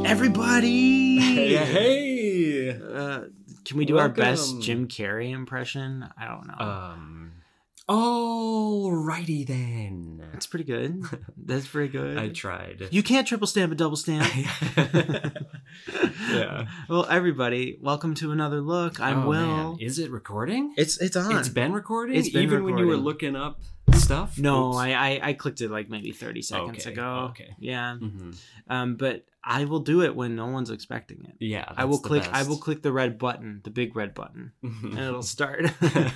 Everybody! Hey! Can we do our best Jim Carrey impression? I don't know. Alrighty then. That's pretty good. That's pretty good. I tried. You can't triple stamp a double stamp. Yeah. Well, everybody, welcome to another look. I'm Will. Man. Is it recording? It's on. It's been recording? It's been Even recording. when you were looking up stuff? No, Oops. I clicked it like maybe 30 seconds ago. Okay. Yeah. Mm-hmm. But I will do it when no one's expecting it. Yeah. That's I will the click. best. I will click the red button, the big red button, and it'll start.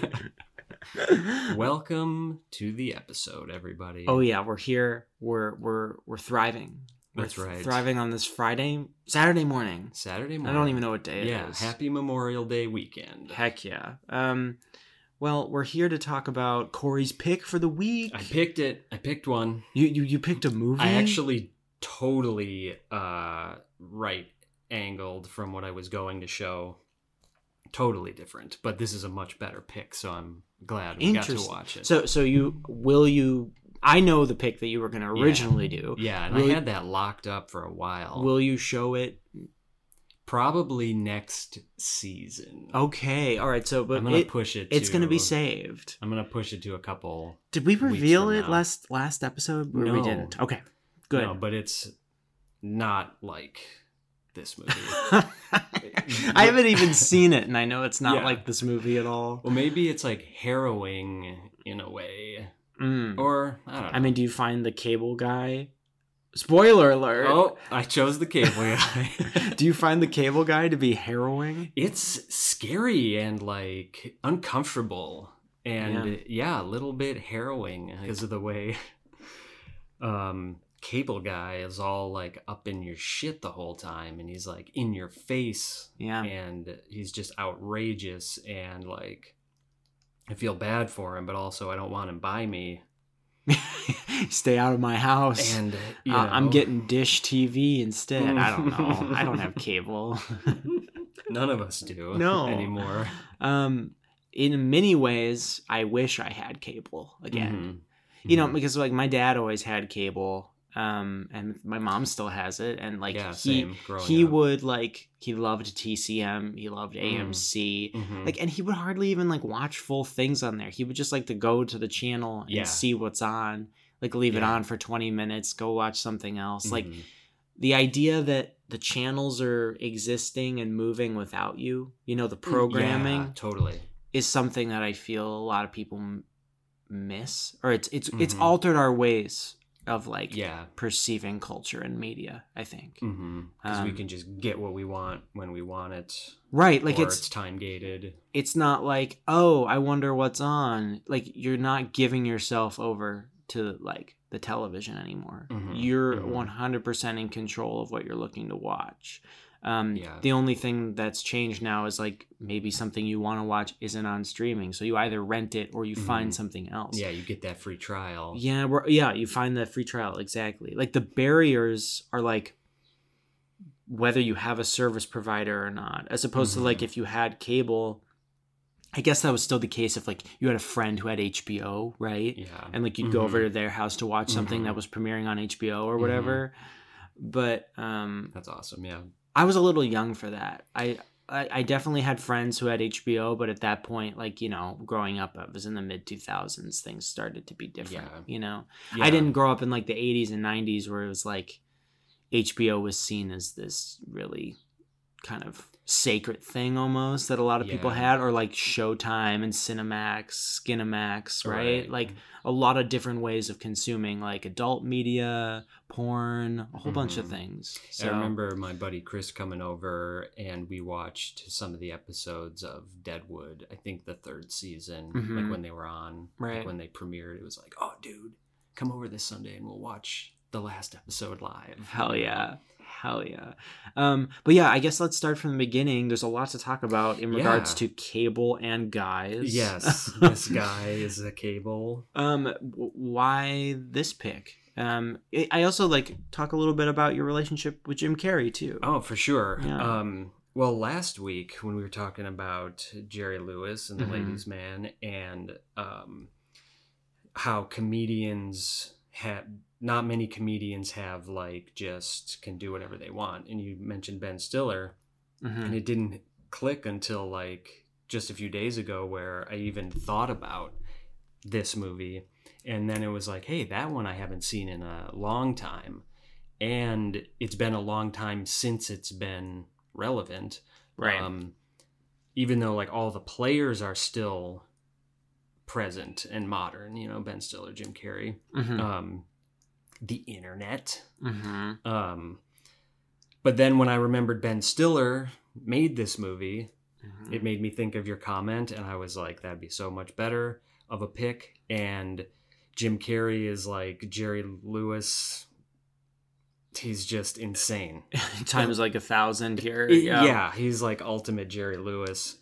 Welcome to the episode, everybody. Oh yeah, we're here. We're thriving. That's We're right. Thriving on this Saturday morning. Saturday morning. I don't even know what day it is. Yeah, happy Memorial Day weekend. Heck yeah. Well, we're here to talk about Corey's pick for the week. I picked it. I picked one. You picked a movie? I actually totally right angled from what I was going to show. Totally different, but this is a much better pick, so I'm glad we got to watch it. So I know the pick that you were going to originally do. Yeah, and I had that locked up for a while. Will you show it? Probably next season. Okay, all right. So, but I'm gonna push it. It's going to be saved. I'm gonna push it to a couple. Did we reveal it now. last episode? Or No, we didn't. Okay, good. No, but it's not like this movie. I haven't even seen it, and I know it's not Yeah. like this movie at all. Well, maybe it's like harrowing in a way, or I don't know. I mean, do you find the cable guy? Spoiler alert! Oh, I chose the cable guy. Do you find the cable guy to be harrowing? It's scary and like uncomfortable, and yeah, a little bit harrowing because of the way cable guy is all like up in your shit the whole time, and he's like in your face, and he's just outrageous, and like I feel bad for him, but also I don't want him by me. Stay out of my house. And I'm getting Dish TV instead. I don't know. I don't have cable. None of us do anymore. In many ways, I wish I had cable again. Mm-hmm. You know, because like my dad always had cable. And my mom still has it, and like he would like he loved TCM, he loved AMC, like, and he would hardly even like watch full things on there. He would just like to go to the channel and see what's on, like leave it on for 20 minutes, go watch something else. Like the idea that the channels are existing and moving without you, you know, the programming totally is something that I feel a lot of people miss, or it's altered our ways of like perceiving culture and media, I think, because we can just get what we want when we want it, right? Like it's time gated. It's not like, oh, I wonder what's on. Like you're not giving yourself over to like the television anymore. You're 100% in control of what you're looking to watch. The only thing that's changed now is like maybe something you want to watch isn't on streaming, so you either rent it or you find something else. Yeah, you get that free trial. You find that free trial, exactly. Like the barriers are like whether you have a service provider or not, as opposed to like if you had cable. I guess that was still the case if like you had a friend who had HBO, right? Yeah, and like you'd go over to their house to watch something that was premiering on HBO or whatever. But that's awesome. Yeah. I was a little young for that. I definitely had friends who had HBO, but at that point, like, you know, growing up, I was in the mid 2000s, things started to be different, you know? I didn't grow up in like the 80s and 90s where it was like HBO was seen as this really kind of sacred thing almost that a lot of people had, or like Showtime and Cinemax, Skinemax, right? Like a lot of different ways of consuming like adult media, porn, a whole bunch of things. So I remember my buddy Chris coming over and we watched some of the episodes of Deadwood, I think the third season, like when they were on, like when they premiered. It was like, oh dude, come over this Sunday and we'll watch the last episode live. Hell yeah. But yeah, I guess let's start from the beginning. There's a lot to talk about in regards to cable and guys. Yes, this guy is a cable. Why this pick? I also like talk a little bit about your relationship with Jim Carrey too. Oh, for sure. Yeah. Well, last week when we were talking about Jerry Lewis and The Ladies' Man, and how comedians not many comedians have like just can do whatever they want. And you mentioned Ben Stiller, and it didn't click until like just a few days ago where I even thought about this movie. And then it was like, hey, that one I haven't seen in a long time. And it's been a long time since it's been relevant. Right. Even though like all the players are still present and modern, you know, Ben Stiller, Jim Carrey, the internet. But then when I remembered Ben Stiller made this movie, it made me think of your comment, and I was like, that'd be so much better of a pick. And Jim Carrey is like Jerry Lewis. He's just insane. Times like 1,000 here. Yeah, he's like ultimate Jerry Lewis.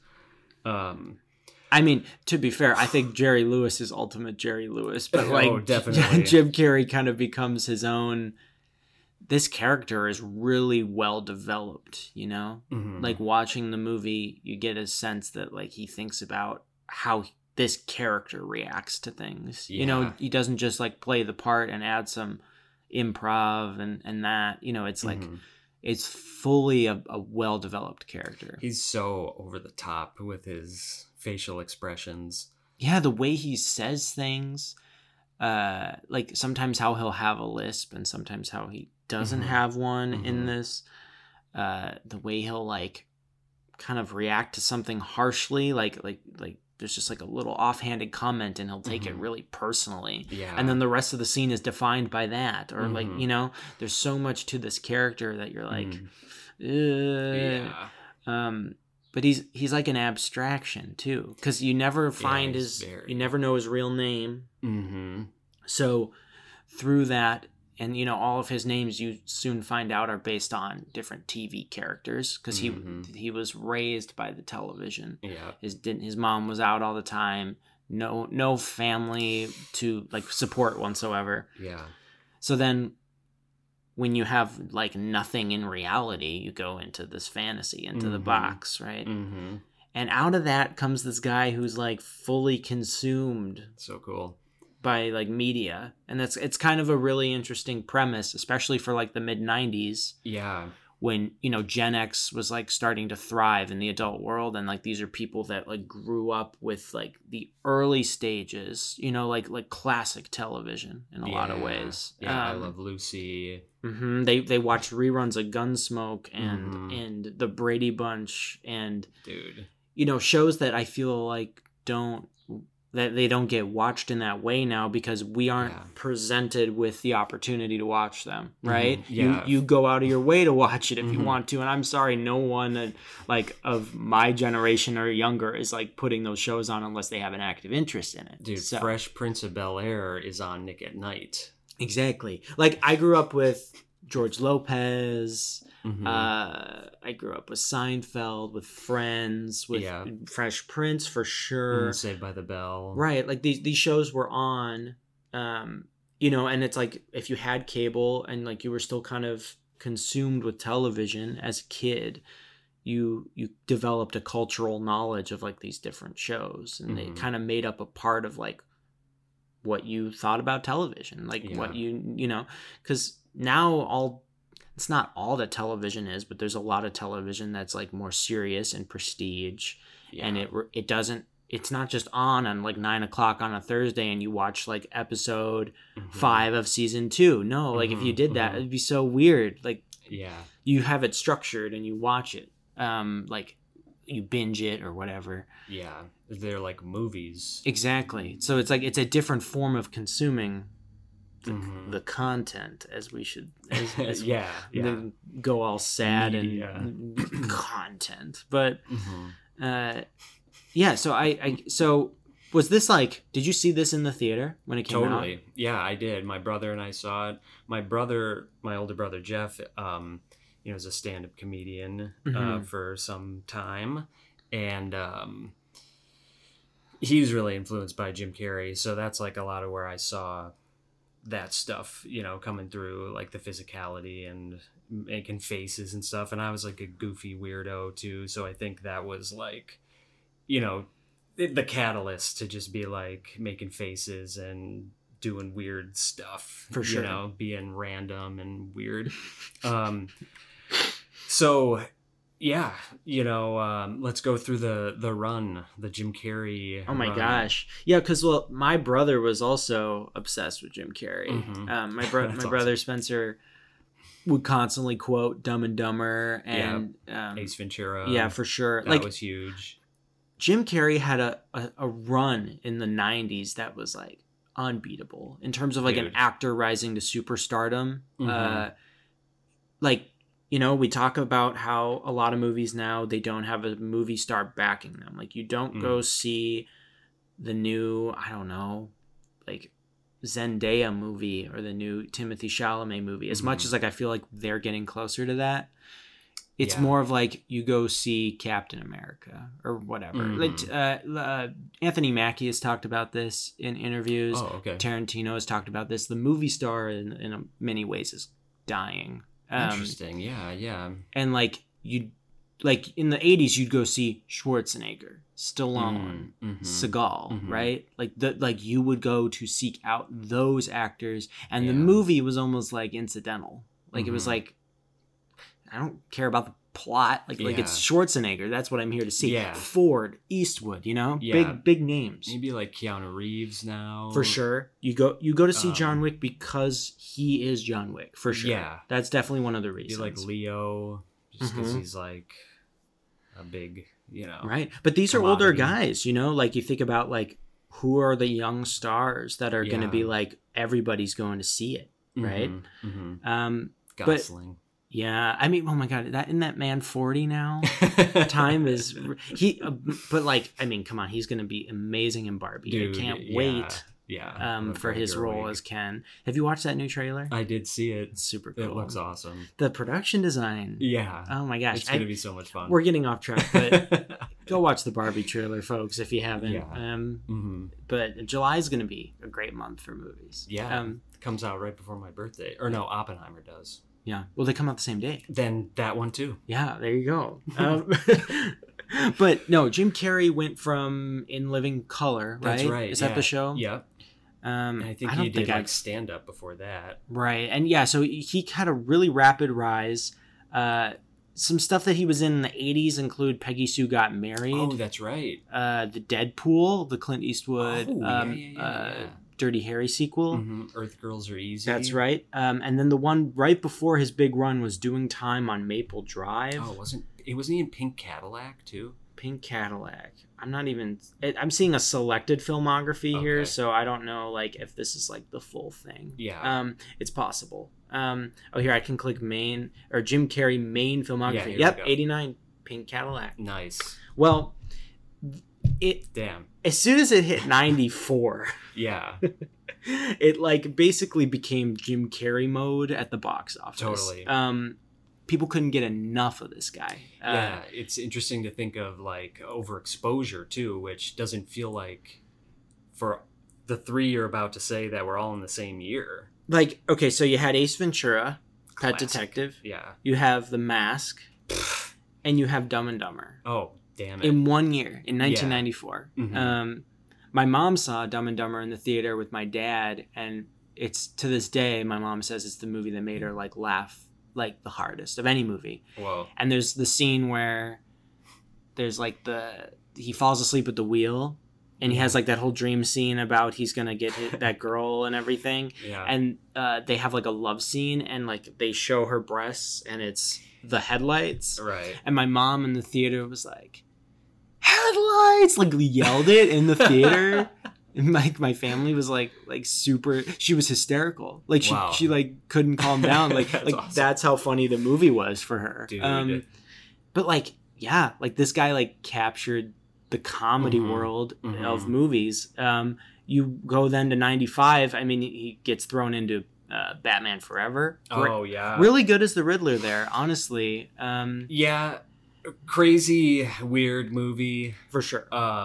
I mean, to be fair, I think Jerry Lewis is ultimate Jerry Lewis, but like definitely. Jim Carrey kind of becomes his own. This character is really well developed, you know? Like watching the movie, you get a sense that like he thinks about how this character reacts to things. You know, he doesn't just like play the part and add some improv and that, you know, it's like it's fully a well-developed character. He's so over the top with his facial expressions. Yeah, the way he says things, like sometimes how he'll have a lisp and sometimes how he doesn't have one in this, the way he'll like kind of react to something harshly, like there's just like a little offhanded comment and he'll take it really personally. Yeah. And then the rest of the scene is defined by that. Or like, you know, there's so much to this character that you're like, but he's like an abstraction too. Cause you never find you never know his real name. So through that, and you know, all of his names you soon find out are based on different TV characters because he was raised by the television. Yeah, his mom was out all the time. No family to like support whatsoever. Yeah. So then, when you have like nothing in reality, you go into this fantasy, into the box, right? And out of that comes this guy who's like fully consumed. So cool. By like media, and it's kind of a really interesting premise, especially for like the mid-90s. Yeah, when you know Gen X was like starting to thrive in the adult world, and like these are people that like grew up with like the early stages, you know, like classic television in a lot of ways. Yeah, I Love Lucy. They watched reruns of Gunsmoke and the Brady Bunch and dude, you know, shows that I feel like they don't get watched in that way now because we aren't presented with the opportunity to watch them, right? Yeah. You go out of your way to watch it if you want to, and I'm sorry, no one like of my generation or younger is like putting those shows on unless they have an active interest in it. Dude, so. Fresh Prince of Bel-Air is on Nick at Night. Exactly. Like I grew up with George Lopez. I grew up with Seinfeld, with Friends, with Fresh Prince for sure. Saved by the Bell. Right. Like these shows were on, you know, and it's like if you had cable and like you were still kind of consumed with television as a kid, you developed a cultural knowledge of like these different shows, and they kind of made up a part of like what you thought about television, like what you know, because now it's not all that television is, but there's a lot of television that's like more serious and prestige, and it's not just on like 9:00 on a Thursday and you watch like episode 5 of season 2. No, like if you did that, it'd be so weird. Like you have it structured and you watch it, like you binge it or whatever. Yeah, they're like movies. Exactly. So it's like it's a different form of consuming the content, as we should as go all sad and content, but so so was this like, did you see this in the theater when it came out? Yeah, I did. My brother and I saw it. My older brother Jeff, you know, is a stand-up comedian for some time, and he was really influenced by Jim Carrey, so that's like a lot of where I saw that stuff, you know, coming through, like the physicality and making faces and stuff. And I was like a goofy weirdo too, so I think that was like, you know, the catalyst to just be like making faces and doing weird stuff. For sure. You know, being random and weird. So, yeah, you know, let's go through the run, the Jim Carrey. Oh my run. gosh. Yeah, because, well, my brother was also obsessed with Jim Carrey. Mm-hmm. My brother Spencer would constantly quote Dumb and Dumber and Ace Ventura. Yeah, for sure. That was huge. Jim Carrey had a run in the 90s that was like unbeatable in terms of like an actor rising to superstardom. Mm-hmm. Like, you know, we talk about how a lot of movies now, they don't have a movie star backing them. Like, you don't go see the new, I don't know, like Zendaya movie or the new Timothée Chalamet movie. As much as like I feel like they're getting closer to that, it's more of like you go see Captain America or whatever. Like, Anthony Mackie has talked about this in interviews. Oh, okay. Tarantino has talked about this. The movie star in many ways is dying. Interesting. Yeah. And like in the 80s, you'd go see Schwarzenegger, Stallone, Seagal, right? Like you would go to seek out those actors, and the movie was almost like incidental. Like it was like, I don't care about the plot. Like it's Schwarzenegger. That's what I'm here to see. Yeah. Ford, Eastwood, you know, big names. Maybe like Keanu Reeves now. For sure. You go to see John Wick because he is John Wick. For sure. Yeah. That's definitely one of the reasons. Be like Leo, just because he's like a big, you know. Right. But these are older guys, you know, like you think about like who are the young stars that are going to be like everybody's going to see it, right? Gosling. Yeah, I mean, oh my God, isn't that man 40 now? Time is but like, I mean, come on, he's gonna be amazing in Barbie. Dude, I can't wait. Yeah. For his role as Ken. Have you watched that new trailer? I did see it. It's super cool. It looks awesome. The production design. Yeah. Oh my gosh, it's gonna be so much fun. We're getting off track, but go watch the Barbie trailer, folks, if you haven't. Yeah. But July is gonna be a great month for movies. Yeah. Comes out right before my birthday, or no, Oppenheimer does. Yeah. Well, they come out the same day. Then that one too. Yeah, there you go. But no, Jim Carrey went from In Living Color, right? That's right. Is that the show? Yep. I think he did like stand up before that. Right. And yeah, so he had a really rapid rise. Some stuff that he was in the 80s include Peggy Sue Got Married. Oh, that's right. The Deadpool, the Clint Eastwood Dirty Harry sequel. Earth Girls Are Easy. That's right. And then the one right before his big run was Doing Time on Maple Drive. Oh, wasn't he in Pink Cadillac too? Pink Cadillac. I'm seeing a selected filmography here, so I don't know like if this is like the full thing. Yeah. It's possible. Here I can click main or Jim Carrey main filmography. Yeah, yep, 89 Pink Cadillac. Nice. Well, damn. As soon as it hit 94, yeah, it like basically became Jim Carrey mode at the box office. Totally. People couldn't get enough of this guy. Yeah, it's interesting to think of like overexposure too, which doesn't feel like for the three you're about to say that we're all in the same year. Like, okay, so you had Ace Ventura, Pet Detective. Yeah. You have The Mask, and you have Dumb and Dumber. Oh, damn it. In 1 year, in 1994. Yeah. My mom saw Dumb and Dumber in the theater with my dad, and it's to this day, my mom says it's the movie that made her like laugh like the hardest of any movie. Whoa. And there's the scene where there's like he falls asleep at the wheel, and he has like that whole dream scene about he's gonna get that girl and everything. Yeah. And they have like a love scene, and like they show her breasts, and it's the headlights. Right. And my mom in the theater was like, "Headlights!" Like yelled it in the theater. And my family was like super. She was hysterical. Like she like couldn't calm down. Like awesome. That's how funny the movie was for her. Dude. But like like this guy like captured the comedy world of movies. You go then to 95. I mean, he gets thrown into Batman Forever. Oh yeah, really good as the Riddler there. Honestly. Yeah, crazy weird movie for sure.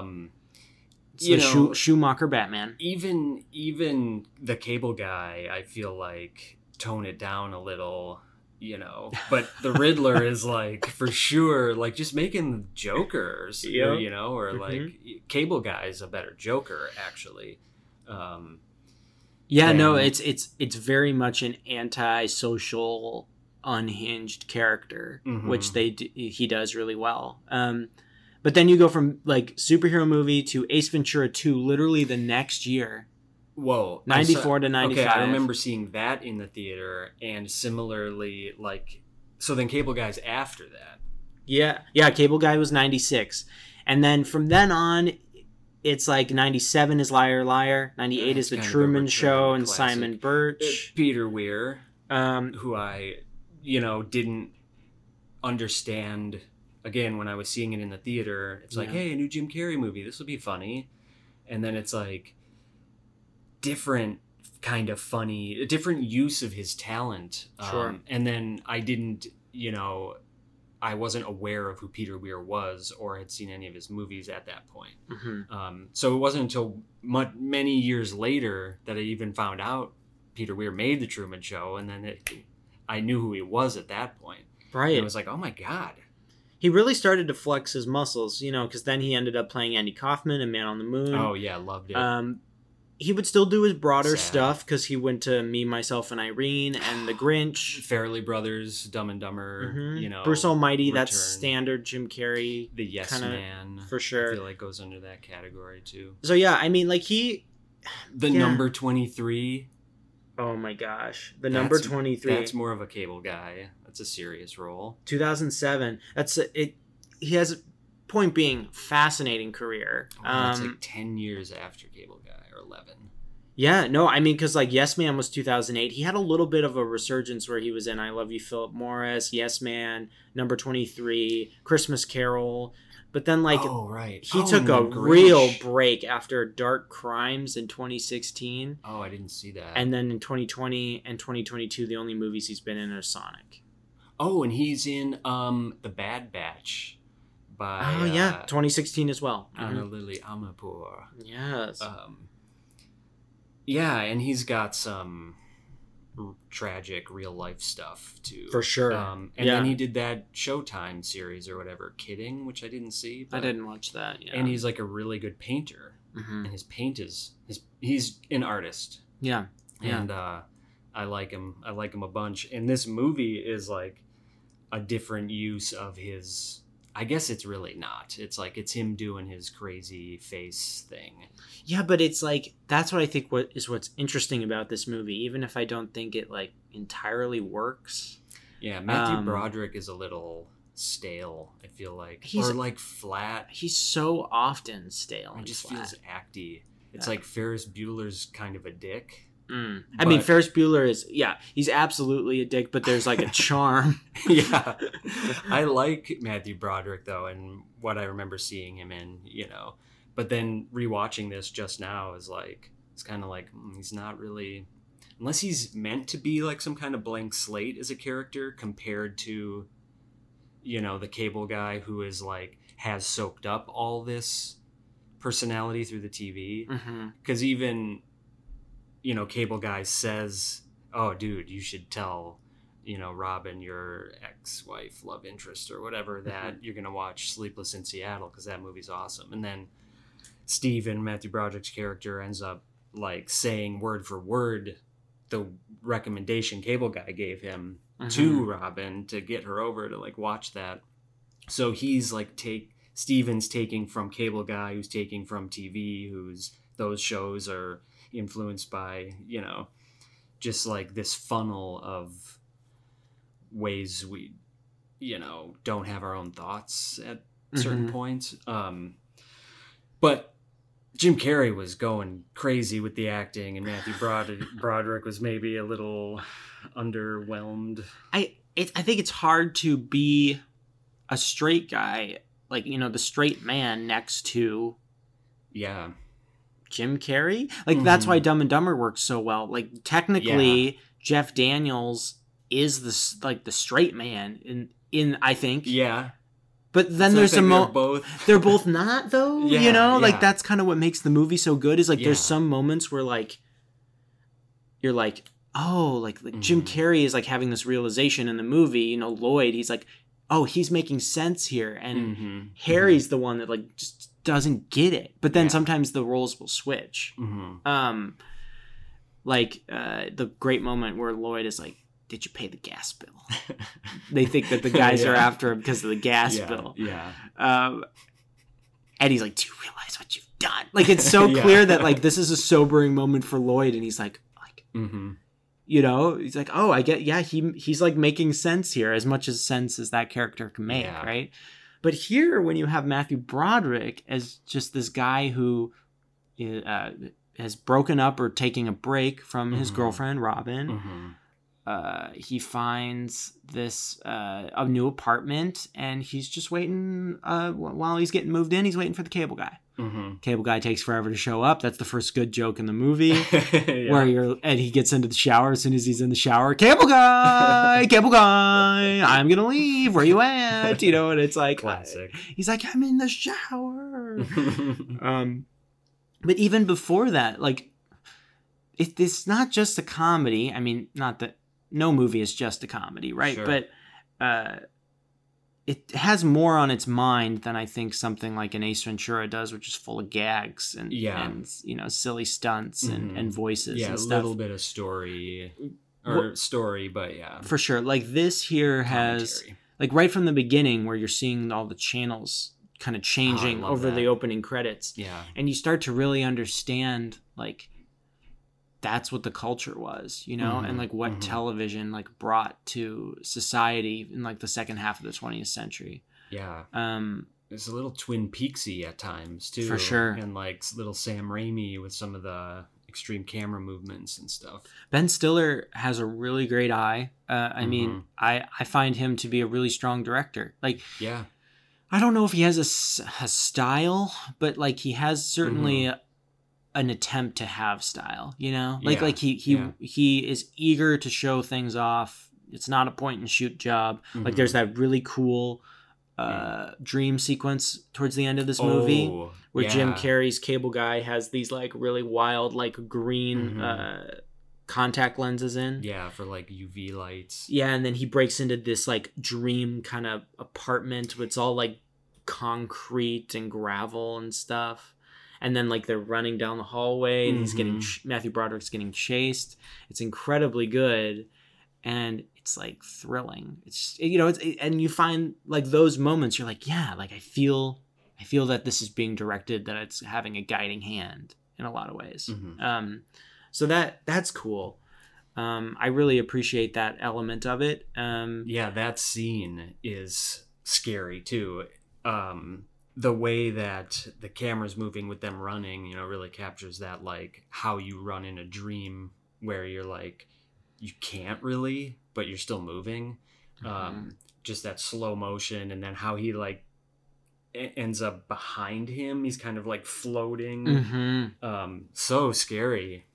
Schumacher Batman. Even the Cable Guy, I feel like tone it down a little, you know. But the Riddler is like for sure like just making jokers, you know, or like Cable Guy is a better Joker actually. Yeah, no, it's very much an anti-social, unhinged character, which he does really well. But then you go from like superhero movie to Ace Ventura 2 literally the next year. Whoa. 94 to 95. Okay, I remember seeing that in the theater, and similarly, like, so then Cable Guy's after that. Yeah, Cable Guy was 96. And then from then on, it's like 97 is Liar Liar, 98 is The Truman Show and classic. Simon Birch. Peter Weir, who I, didn't understand. Again, when I was seeing it in the theater, it's like, hey, a new Jim Carrey movie, this will be funny. And then it's like, different kind of funny, a different use of his talent. Sure. And then I didn't, I wasn't aware of who Peter Weir was or had seen any of his movies at that point. So it wasn't until many years later that I even found out Peter Weir made The Truman Show, and then I knew who he was at that point. Right. And it was like, oh my God. He really started to flex his muscles, because then he ended up playing Andy Kaufman in Man on the Moon. Oh yeah, loved it. He would still do his broader stuff because he went to Me, Myself, and Irene and The Grinch. Farrelly Brothers, Dumb and Dumber, Bruce Almighty, Return. That's standard Jim Carrey. The Yes Man. For sure. I feel like goes under that category too. So yeah, I mean, like Number 23. Oh my gosh. Number 23. That's more of a Cable Guy. That's a serious role. 2007. He has, point being, fascinating career. It's like 10 years after Cable Guy, or 11. Yeah, no, I mean, because like Yes Man was 2008. He had a little bit of a resurgence where he was in I Love You, Philip Morris, Yes Man, Number 23, Christmas Carol. But then like he took a real break after Dark Crimes in 2016. Oh, I didn't see that. And then in 2020 and 2022, the only movies he's been in are Sonic. Oh, and he's in The Bad Batch. By 2016 as well. Anna Lily Amirpour. Yes. Yeah, and he's got some tragic real life stuff too. For sure. And then he did that Showtime series or whatever, Kidding, which I didn't see. I didn't watch that. Yeah. And he's like a really good painter, and his paint he's an artist. Yeah. And I like him. I like him a bunch. And this movie is like a different use of his. I guess it's really not. It's like it's him doing his crazy face thing. Yeah, but it's like that's what I think what's interesting about this movie, even if I don't think it like entirely works. Yeah, Matthew Broderick is a little stale, I feel like. Or like flat. He's so often stale. It just feels acty. It's like Ferris Bueller's kind of a dick. I mean, Ferris Bueller is, he's absolutely a dick, but there's like a charm. Yeah. I like Matthew Broderick, though, and what I remember seeing him in, But then rewatching this just now is like, it's kind of like, he's not really, unless he's meant to be like some kind of blank slate as a character compared to, the Cable Guy who is like, has soaked up all this personality through the TV. Because even... Cable Guy says, oh, dude, you should tell, Robin, your ex-wife, love interest, or whatever, that you're going to watch Sleepless in Seattle because that movie's awesome. And then Steven, Matthew Broderick's character, ends up, like, saying word for word the recommendation Cable Guy gave him to Robin to get her over to, like, watch that. So he's, like, Steven's taking from Cable Guy, who's taking from TV, those shows are... influenced by just like this funnel of ways we don't have our own thoughts at certain points, but Jim Carrey was going crazy with the acting, and Matthew Broderick was maybe a little underwhelmed. I think it's hard to be a straight guy, like the straight man next to Jim Carrey. Like that's why Dumb and Dumber works so well. Like technically Jeff Daniels is the straight man in I think. Yeah. But then so there's they're both not though, like that's kind of what makes the movie so good is like there's some moments where like you're like, oh, like Jim Carrey is like having this realization in the movie, Lloyd, he's like, oh, he's making sense here, and Harry's the one that like just doesn't get it, but then sometimes the roles will switch. like the great moment where Lloyd is like, did you pay the gas bill? They think that the guys are after him because of the gas bill. Yeah. And he's like, do you realize what you've done? Like, it's so clear that, like, this is a sobering moment for Lloyd. And he's like, you know, he's like, oh, I get, he's like making sense here, as much as sense as that character can make, right? But here, when you have Matthew Broderick as just this guy who has broken up or taking a break from his girlfriend, Robin, he finds this a new apartment, and he's just waiting while he's getting moved in. He's waiting for the cable guy. Cable guy takes forever to show up. That's the first good joke in the movie. And he gets into the shower. As soon as he's in the shower, cable guy, I'm gonna leave. Where you at? You know, and it's like classic. He's like, I'm in the shower. But even before that, like, it's not just a comedy. I mean, not that no movie is just a comedy, right? Sure. But it has more on its mind than I think something like an Ace Ventura does, which is full of gags and you know, silly stunts and voices and stuff. A little bit of story, but for sure. Like, this here has, like, right from the beginning, where you're seeing all the channels kind of changing over the opening credits, and you start to really understand, like, that's what the culture was, you know, and like what television like brought to society in like the second half of the 20th century. It's a little Twin Peaksy at times too, for sure, and like little Sam Raimi with some of the extreme camera movements and stuff. Ben Stiller has a really great eye. I mean, I find him to be a really strong director. Like, I don't know if he has a style, but like he has certainly an attempt to have style, you know, like he is eager to show things off. It's not a point and shoot job. Like, there's that really cool dream sequence towards the end of this movie where Jim Carrey's cable guy has these like really wild, like green contact lenses in. For like UV lights. And then he breaks into this like dream kind of apartment. It's all like concrete and gravel and stuff. And then, like, they're running down the hallway, and he's getting Matthew Broderick's getting chased. It's incredibly good, and it's like thrilling. It's, you know, and you find like those moments. You're like, yeah, like I feel that this is being directed, that it's having a guiding hand in a lot of ways. So that's cool. I really appreciate that element of it. That scene is scary too. The way that the camera's moving with them running, you know, really captures that, like, how you run in a dream where you're like, you can't really, but you're still moving. Just that slow motion, and then how he, like, ends up behind him. He's kind of, like, floating. So scary.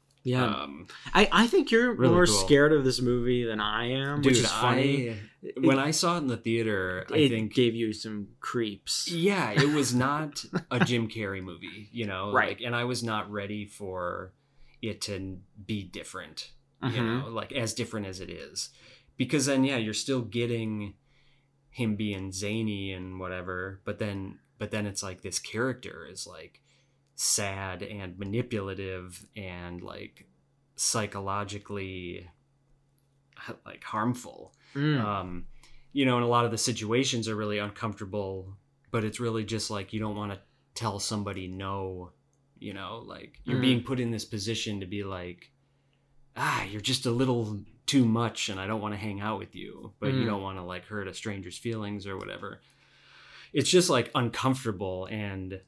I think you're really more scared of this movie than I am, which is funny. When I saw it in the theater, I think gave you some creeps. It was not a Jim Carrey movie, you know, right? Like, and I was not ready for it to be different, you know, like as different as it is, because then you're still getting him being zany and whatever, but then it's like this character is like sad and manipulative and like psychologically like harmful. You know, and a lot of the situations are really uncomfortable, but it's really just like you don't want to tell somebody no, you know, like you're being put in this position to be like, you're just a little too much and I don't want to hang out with you, but you don't want to like hurt a stranger's feelings or whatever. It's just like uncomfortable, and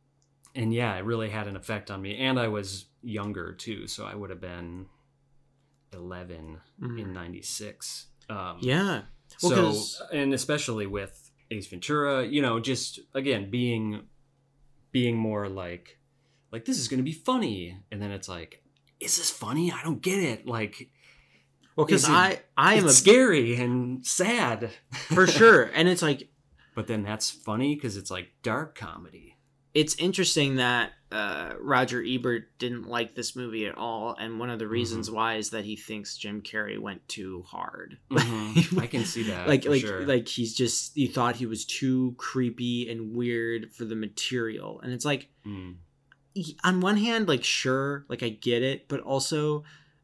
it really had an effect on me. And I was younger too, so I would have been 11 in 96. Well, and especially with Ace Ventura, you know, just again being more like this is going to be funny, and then it's like, is this funny? I don't get it. Like, well, because I am scary and sad for sure, and it's like, but then that's funny because it's like dark comedy. It's interesting that Roger Ebert didn't like this movie at all, and one of the reasons why is that he thinks Jim Carrey went too hard. I can see that. Sure. Like he thought he was too creepy and weird for the material, and it's like, on one hand, like sure, like I get it, but also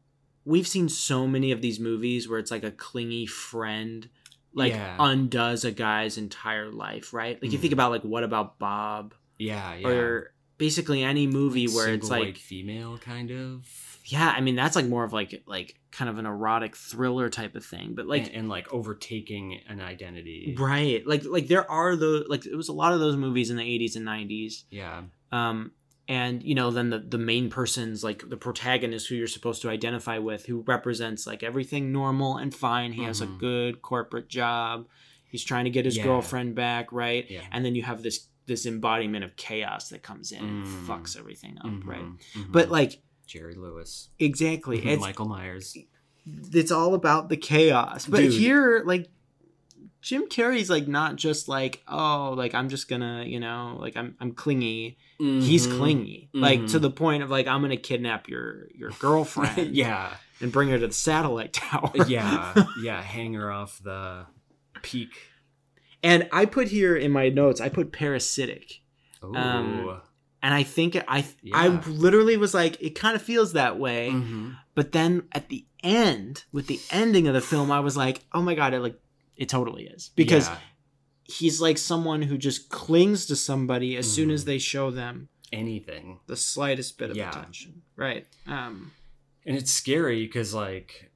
we've seen so many of these movies where it's like a clingy friend undoes a guy's entire life, right? Like you think about like What About Bob? Yeah. Or basically any movie where it's like white female kind of. Yeah, I mean that's like more of like kind of an erotic thriller type of thing, but like and like overtaking an identity, right? Like there are it was a lot of those movies in the 80s and 90s. Yeah. And you know, then the main person's like the protagonist who you're supposed to identify with, who represents like everything normal and fine. He has a good corporate job. He's trying to get his girlfriend back, right? Yeah. And then you have this embodiment of chaos that comes in and fucks everything up, right? But like Jerry Lewis. Exactly. It's Michael Myers. It's all about the chaos. But here, like, Jim Carrey's like not just like, oh, like I'm just gonna, you know, like I'm clingy. He's clingy. Like to the point of like I'm gonna kidnap your girlfriend. Yeah. And bring her to the satellite tower. Yeah. Hang her off the peak. And I put here in my notes, I put parasitic. Ooh. And I think I literally was like, it kind of feels that way. But then at the end, with the ending of the film, I was like, oh my God, it totally is. Because he's like someone who just clings to somebody as soon as they show them anything. The slightest bit of attention. Right. And it's scary because like,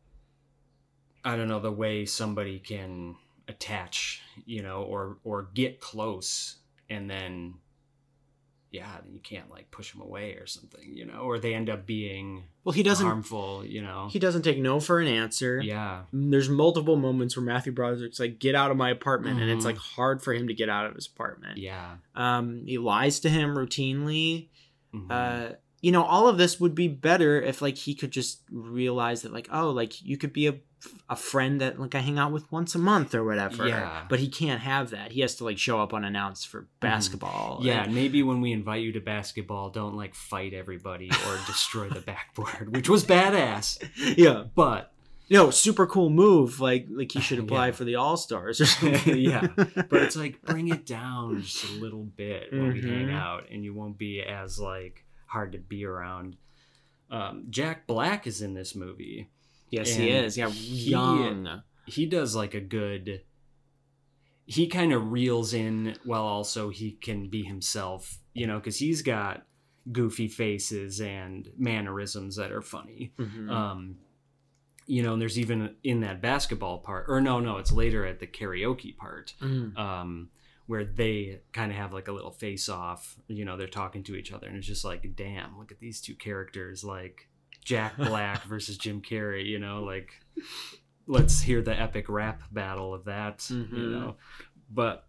I don't know, the way somebody can attach, you know, or get close and then you can't like push them away or something, you know, or they end up being harmful, you know. He doesn't take no for an answer. Yeah. There's multiple moments where Matthew Broderick's like, get out of my apartment. And it's like hard for him to get out of his apartment. Yeah. He lies to him routinely. You know, all of this would be better if like he could just realize that like, oh, like you could be a friend that like I hang out with once a month or whatever. Yeah. But he can't have that. He has to like show up unannounced for basketball. Yeah. And maybe when we invite you to basketball, don't like fight everybody or destroy the backboard, which was badass. Yeah. But super cool move. Like he should apply for the All-Stars or something. Yeah. But it's like, bring it down just a little bit when we hang out and you won't be as like hard to be around. Jack Black is in this movie. Yes, he is. Yeah, young. He does like he kind of reels in while also he can be himself, you know, because he's got goofy faces and mannerisms that are funny. You know, and there's even in that basketball part, or no, it's later at the karaoke part, where they kind of have like a little face off, you know, they're talking to each other and it's just like, damn, look at these two characters, like Jack Black versus Jim Carrey, you know, like let's hear the epic rap battle of that, you know. But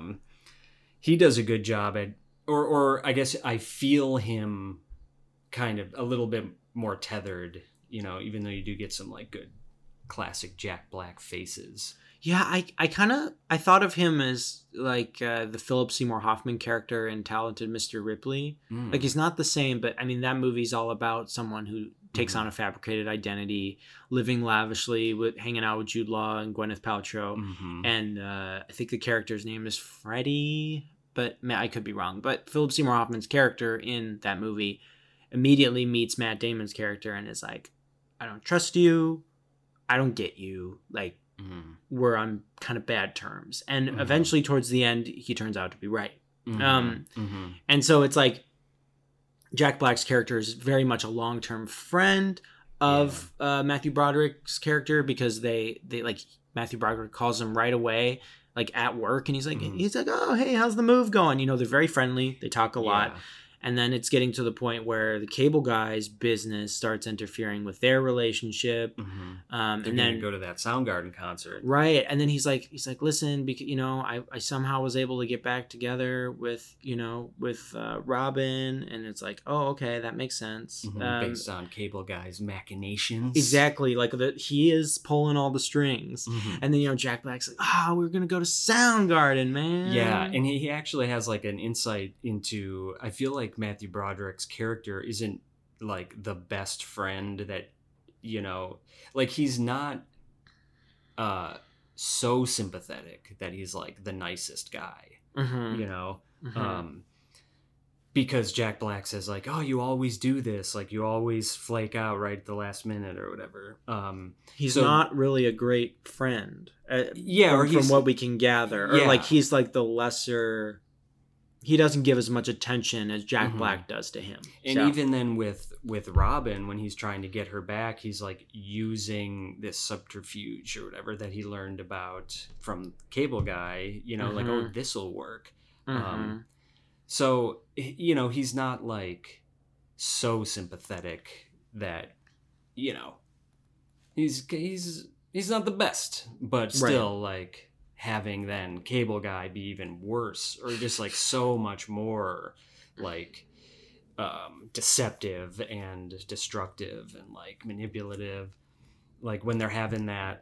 he does a good job at, or I guess I feel him kind of a little bit more tethered, you know, even though you do get some like good classic Jack Black faces. Yeah, I thought of him as like the Philip Seymour Hoffman character in Talented Mr. Ripley. Like he's not the same, but I mean that movie's all about someone who takes on a fabricated identity, living lavishly, with hanging out with Jude Law and Gwyneth Paltrow, and I think the character's name is Freddie, but I could be wrong. But Philip Seymour Hoffman's character in that movie immediately meets Matt Damon's character and is like, I don't trust you, I don't get you, like. We're on kind of bad terms, and eventually towards the end he turns out to be right. And so it's like Jack Black's character is very much a long-term friend of Matthew Broderick's character, because they like Matthew Broderick calls him right away, like at work, and he's like oh hey, how's the move going, you know. They're very friendly, they talk a lot. And then it's getting to the point where the cable guy's business starts interfering with their relationship. They're and then going to go to that Soundgarden concert. Right. And then he's like, listen, because, you know, I somehow was able to get back together with, you know, with Robin. And it's like, oh, okay, that makes sense. Based on cable guy's machinations. Exactly. Like he is pulling all the strings. And then, you know, Jack Black's like, we're going to go to Soundgarden, man. Yeah. And he actually has like an insight into, I feel like Matthew Broderick's character isn't like the best friend that, you know, like he's not so sympathetic that he's like the nicest guy, you know, because Jack Black says like, "Oh, you always do this. Like you always flake out right at the last minute or whatever." He's not really a great friend. From what we can gather, or like he's like the lesser. He doesn't give as much attention as Jack Black does to him. And even then with Robin, when he's trying to get her back, he's like using this subterfuge or whatever that he learned about from Cable Guy, you know, like, oh, this'll work. So, you know, he's not like so sympathetic that, you know, he's not the best, but still like having then Cable Guy be even worse, or just like so much more like deceptive and destructive and like manipulative, like when they're having that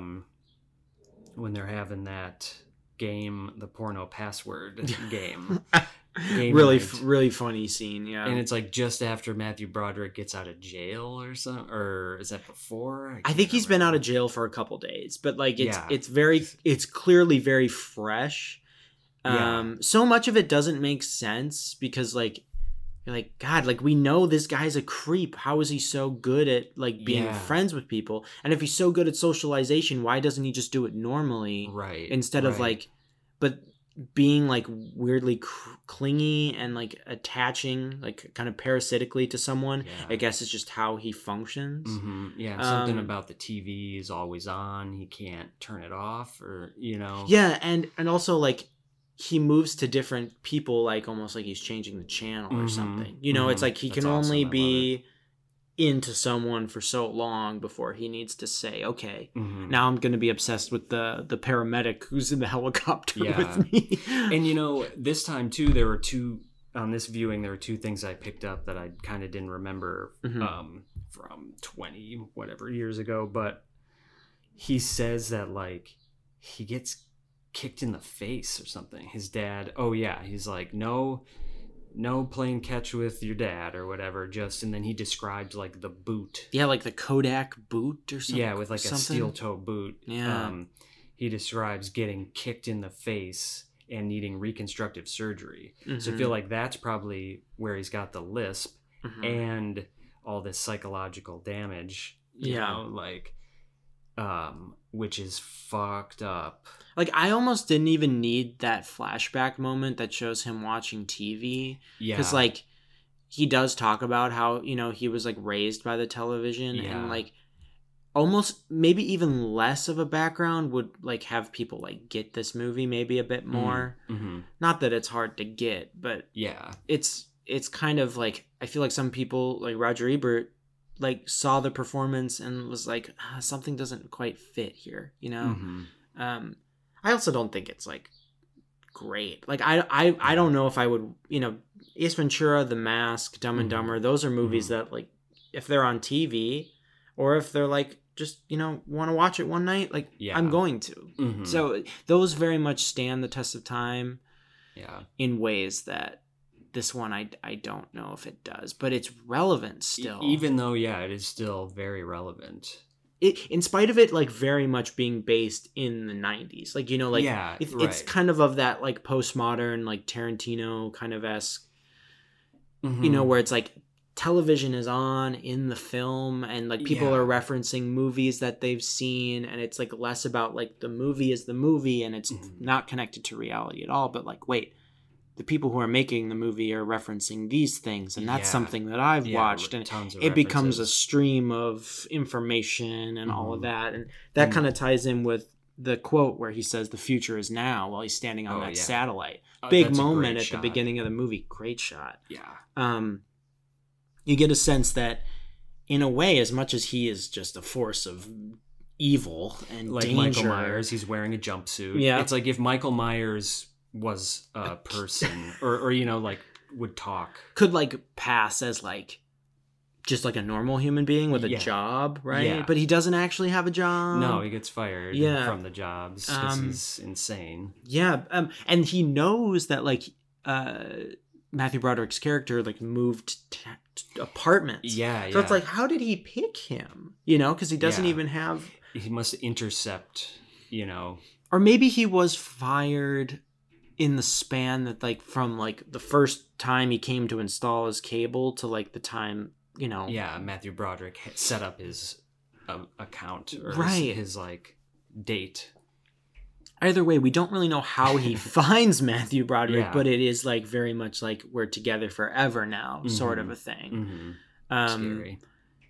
game, the porno password game. Really funny scene, yeah. And it's like just after Matthew Broderick gets out of jail or something, or is that before? I think he's been out of jail for a couple days, but like it's clearly very fresh. So much of it doesn't make sense because like you're like, God, like we know this guy's a creep. How is he so good at like being friends with people? And if he's so good at socialization, why doesn't he just do it normally? Right. Instead of like, but being like weirdly clingy and like attaching like kind of parasitically to someone, I guess it's just how he functions. Something about the TV is always on, he can't turn it off, or you know. And also like he moves to different people like almost like he's changing the channel or something, you know. It's like he can only be into someone for so long before he needs to say, okay, now I'm going to be obsessed with the paramedic who's in the helicopter with me. And you know, this time too, there were two things I picked up that I kind of didn't remember from 20 whatever years ago, but he says that like he gets kicked in the face or something. His dad, he's like, no playing catch with your dad or whatever, and then he described like the boot. Yeah, like the Kodak boot or something. Yeah, with like a steel toe boot. Yeah. He describes getting kicked in the face and needing reconstructive surgery. So I feel like that's probably where he's got the lisp and all this psychological damage. You know, like, which is fucked up. Like, I almost didn't even need that flashback moment that shows him watching TV. Yeah. Because, like, he does talk about how, you know, he was, like, raised by the television. Yeah. And, like, almost maybe even less of a background would, like, have people, like, get this movie maybe a bit more. Not that it's hard to get, but it's kind of, like, I feel like some people, like Roger Ebert, like, saw the performance and was like, something doesn't quite fit here, you know? I also don't think it's like great. Like I don't know if I would, you know, Ace Ventura, The Mask, Dumb and Dumber, those are movies that like if they're on TV or if they're like just, you know, want to watch it one night, like I'm going to. So those very much stand the test of time. In ways that this one I don't know if it does, but it's relevant still. Even though it is still very relevant. In spite of it, like, very much being based in the 90s. Like, you know, like, it's kind of that, like, postmodern, like, Tarantino kind of esque, you know, where it's, like, television is on in the film, and, like, people are referencing movies that they've seen, and it's, like, less about, like, the movie is the movie, and it's not connected to reality at all, but, like, wait, the people who are making the movie are referencing these things, and that's something that I've watched, and it becomes a stream of information and all of that, and that kind of ties in with the quote where he says the future is now while he's standing on that satellite. Big moment at the beginning of the movie. Great shot. You get a sense that in a way, as much as he is just a force of evil and like danger, Michael Myers, he's wearing a jumpsuit. It's like if Michael Myers was a person or you know, like would talk, could like pass as like just like a normal human being with a job, right? But he doesn't actually have a job. No, he gets fired from the jobs because he's insane. And he knows that like Matthew Broderick's character like moved apartments. So it's like, how did he pick him? You know, because he doesn't even have. He must intercept, you know. Or maybe he was fired in the span that like from like the first time he came to install his cable to like the time, you know. Yeah, Matthew Broderick set up his account or right. his like date. Either way, we don't really know how he finds Matthew Broderick, but it is like very much like we're together forever now, sort of a thing. Scary.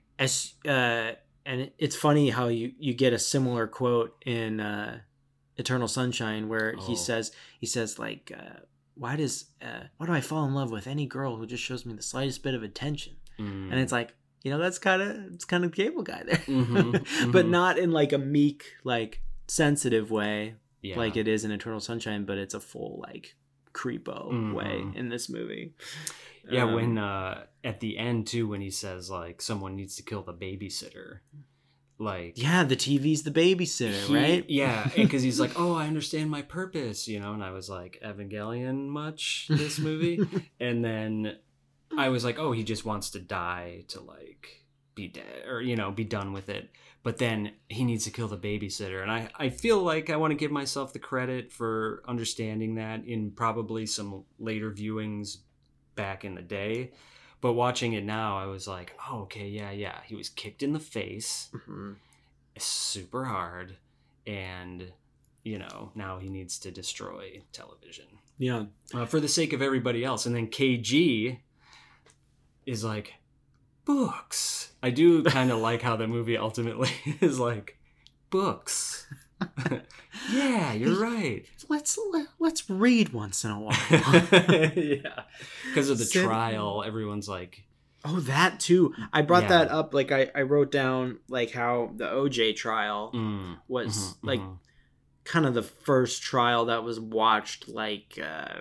And it's funny how you get a similar quote in Eternal Sunshine where he says like why do I fall in love with any girl who just shows me the slightest bit of attention? And it's like, you know, it's kind of Cable Guy there. But not in like a meek, like sensitive way like it is in Eternal Sunshine, but it's a full like creepo way in this movie. Yeah, when at the end too, when he says like someone needs to kill the babysitter, like the TV's the babysitter, right? Yeah, because he's like, oh, I understand my purpose, you know, and I was like, Evangelion much this movie, and then I was like, oh, he just wants to die to like be dead or you know be done with it, but then he needs to kill the babysitter, and I feel like I want to give myself the credit for understanding that in probably some later viewings back in the day, but watching it now I was like, oh, okay, yeah, he was kicked in the face super hard, and you know now he needs to destroy television for the sake of everybody else. And then KG is like, books. I do kind of like how the movie ultimately is like, books. Yeah, you're right. Let's read once in a while. Yeah, because of the trial, everyone's like, oh, that too. I brought that up. Like I wrote down like how the OJ trial was like kind of the first trial that was watched like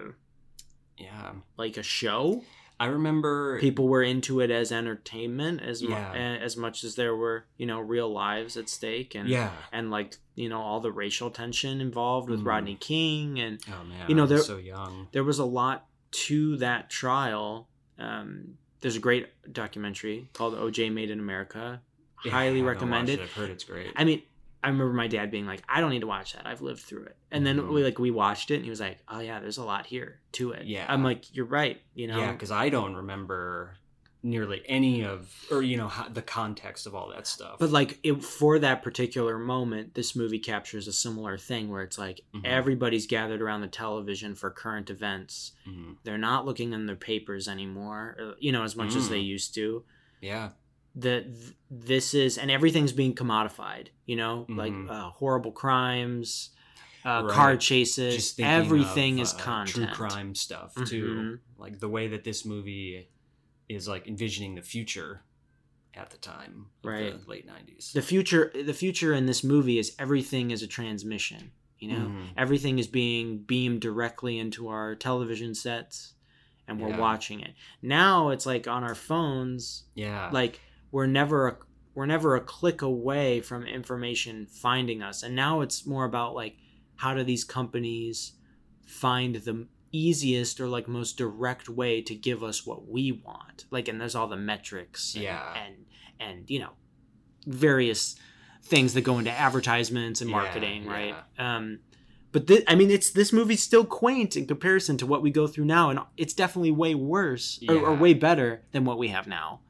like a show. I remember people were into it as entertainment as much as there were, you know, real lives at stake, and like, you know, all the racial tension involved with Rodney King, and you know, so young. There was a lot to that trial. There's a great documentary called OJ Made in America. Highly recommended. I've heard it's great. I mean, I remember my dad being like, I don't need to watch that. I've lived through it. And then we watched it and he was like, oh yeah, there's a lot here to it. Yeah. I'm like, you're right. You know? Yeah. Cause I don't remember nearly any of, or, you know, the context of all that stuff. But like for that particular moment, this movie captures a similar thing where it's like everybody's gathered around the television for current events. They're not looking in their papers anymore, you know, as much as they used to. Yeah. This is, and everything's being commodified, you know, like horrible crimes, car chases, everything is content. True crime stuff too. Like the way that this movie is like envisioning the future at the time of the late 90s. The future in this movie is everything is a transmission, you know, everything is being beamed directly into our television sets and we're watching it. Now it's like on our phones. Yeah. Like, we're never a click away from information finding us. And now it's more about like, how do these companies find the easiest or like most direct way to give us what we want? Like, and there's all the metrics and you know, various things that go into advertisements and marketing, right? But this movie's still quaint in comparison to what we go through now, and it's definitely way worse or way better than what we have now.